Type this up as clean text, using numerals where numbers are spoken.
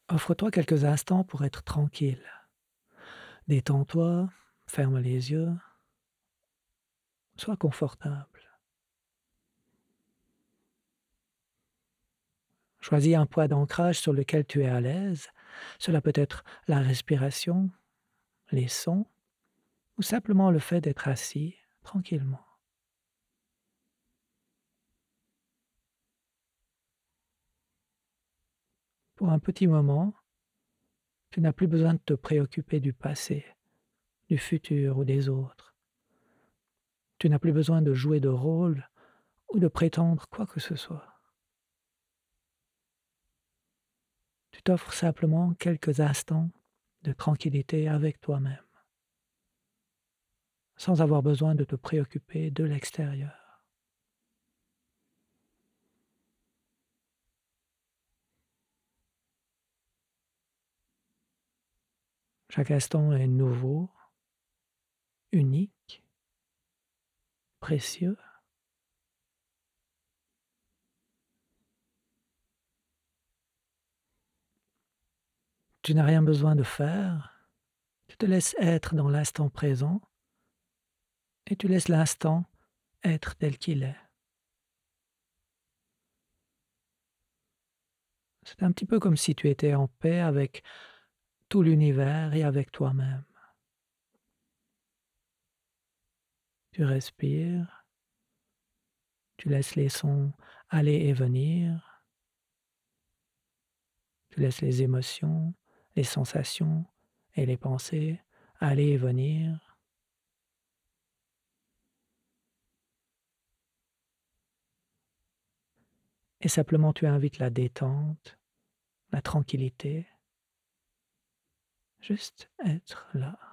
Offre-toi quelques instants pour être tranquille. Détends-toi, ferme les yeux, sois confortable. Choisis un point d'ancrage sur lequel tu es à l'aise. Cela peut être la respiration, les sons ou simplement le fait d'être assis tranquillement. Pour un petit moment, tu n'as plus besoin de te préoccuper du passé, du futur ou des autres. Tu n'as plus besoin de jouer de rôle ou de prétendre quoi que ce soit. Tu t'offres simplement quelques instants de tranquillité avec toi-même, sans avoir besoin de te préoccuper de l'extérieur. Chaque instant est nouveau, unique, précieux. Tu n'as rien besoin de faire, tu te laisses être dans l'instant présent et tu laisses l'instant être tel qu'il est. C'est un petit peu comme si tu étais en paix avec tout l'univers et avec toi-même. Tu respires, tu laisses les sons aller et venir, tu laisses les émotions, les sensations et les pensées aller et venir. Et simplement tu invites la détente, la tranquillité, juste être là.